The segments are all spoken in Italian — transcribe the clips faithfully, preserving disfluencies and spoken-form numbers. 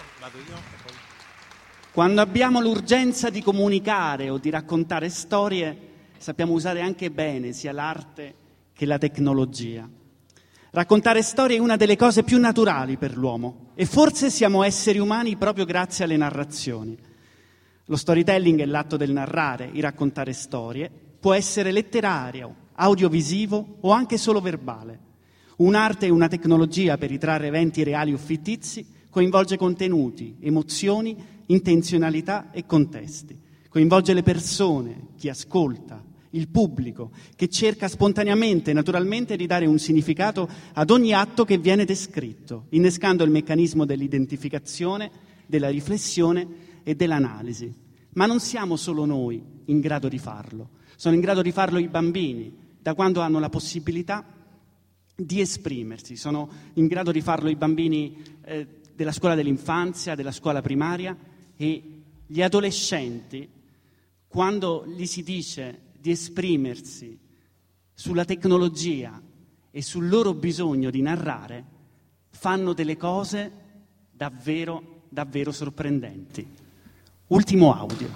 vado io e poi... Quando abbiamo l'urgenza di comunicare o di raccontare storie, sappiamo usare anche bene sia l'arte che la tecnologia. Raccontare storie è una delle cose più naturali per l'uomo e forse siamo esseri umani proprio grazie alle narrazioni. Lo storytelling è l'atto del narrare, il raccontare storie, può essere letterario, audiovisivo o anche solo verbale. Un'arte e una tecnologia per ritrarre eventi reali o fittizi coinvolge contenuti, emozioni, intenzionalità e contesti. Coinvolge le persone, chi ascolta, il pubblico, che cerca spontaneamente e naturalmente di dare un significato ad ogni atto che viene descritto, innescando il meccanismo dell'identificazione, della riflessione e dell'analisi. Ma non siamo solo noi in grado di farlo, sono in grado di farlo i bambini, da quando hanno la possibilità di esprimersi, sono in grado di farlo i bambini eh, della scuola dell'infanzia, della scuola primaria, e gli adolescenti, quando gli si dice di esprimersi sulla tecnologia e sul loro bisogno di narrare, fanno delle cose davvero, davvero sorprendenti. Ultimo audio.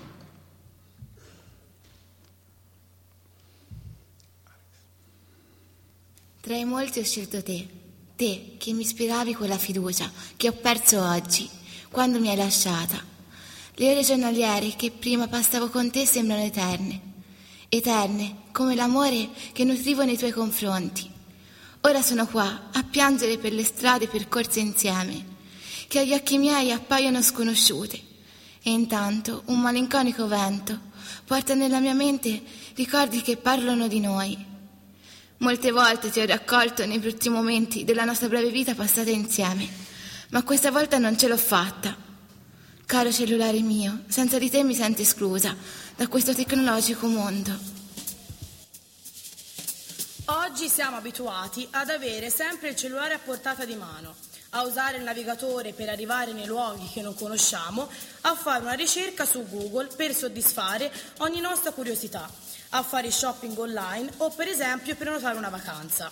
Tra i molti ho scelto te, te che mi ispiravi quella fiducia che ho perso oggi, quando mi hai lasciata. Le ore giornaliere che prima passavo con te sembrano eterne, eterne come l'amore che nutrivo nei tuoi confronti. Ora sono qua a piangere per le strade percorse insieme, che agli occhi miei appaiono sconosciute, e intanto un malinconico vento porta nella mia mente ricordi che parlano di noi. Molte volte ti ho raccolto nei brutti momenti della nostra breve vita passata insieme, ma questa volta non ce l'ho fatta. Caro cellulare mio, senza di te mi sento esclusa da questo tecnologico mondo. Oggi siamo abituati ad avere sempre il cellulare a portata di mano, a usare il navigatore per arrivare nei luoghi che non conosciamo, a fare una ricerca su Google per soddisfare ogni nostra curiosità, a fare shopping online o per esempio per prenotare una vacanza.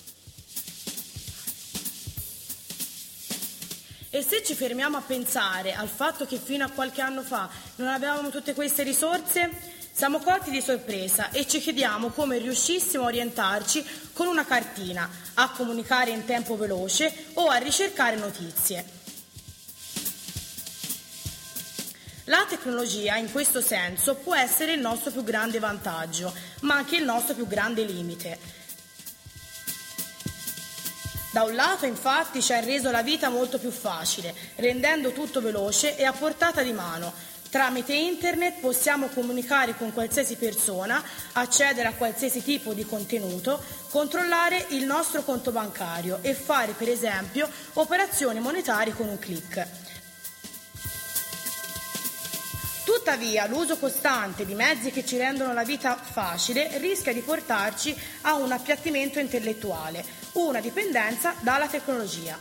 E se ci fermiamo a pensare al fatto che fino a qualche anno fa non avevamo tutte queste risorse, siamo colti di sorpresa e ci chiediamo come riuscissimo a orientarci con una cartina, a comunicare in tempo veloce o a ricercare notizie. La tecnologia, in questo senso, può essere il nostro più grande vantaggio, ma anche il nostro più grande limite. Da un lato, infatti, ci ha reso la vita molto più facile, rendendo tutto veloce e a portata di mano. Tramite internet possiamo comunicare con qualsiasi persona, accedere a qualsiasi tipo di contenuto, controllare il nostro conto bancario e fare, per esempio, operazioni monetarie con un click. Tuttavia, l'uso costante di mezzi che ci rendono la vita facile rischia di portarci a un appiattimento intellettuale, una dipendenza dalla tecnologia.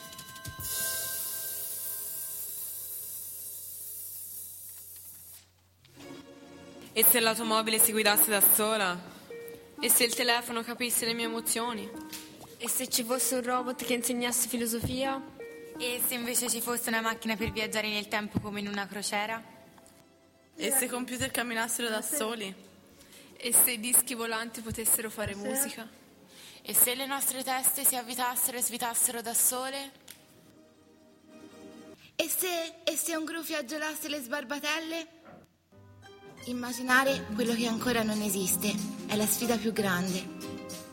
E se l'automobile si guidasse da sola? E se il telefono capisse le mie emozioni? E se ci fosse un robot che insegnasse filosofia? E se invece ci fosse una macchina per viaggiare nel tempo come in una crociera? E se i computer camminassero da soli? E se i dischi volanti potessero fare musica? E se le nostre teste si avvitassero e svitassero da sole? E se, e se un gru fiaggiolasse le sbarbatelle? Immaginare quello che ancora non esiste è la sfida più grande.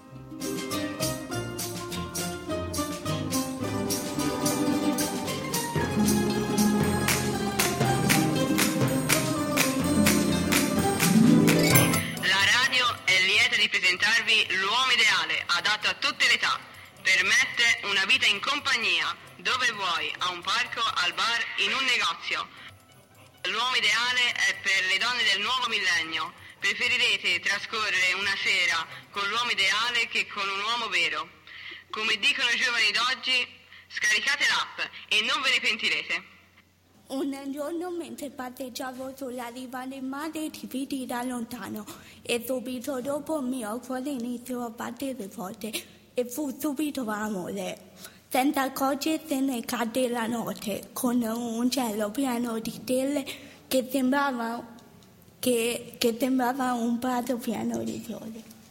Di presentarvi l'uomo ideale, adatto a tutte le età. Permette una vita in compagnia, dove vuoi, a un parco, al bar, in un negozio. L'uomo ideale è per le donne del nuovo millennio. Preferirete trascorrere una sera con l'uomo ideale che con un uomo vero. Come dicono i giovani d'oggi, scaricate l'app e non ve ne pentirete. Un giorno mentre passeggiavo sulla riva del mare ti vidi da lontano e subito dopo il mio cuore iniziò a battere forte e fu subito amore. senza accorgersene cadde la notte, con un cielo pieno di stelle che sembrava, che, che sembrava un prato pieno di sole.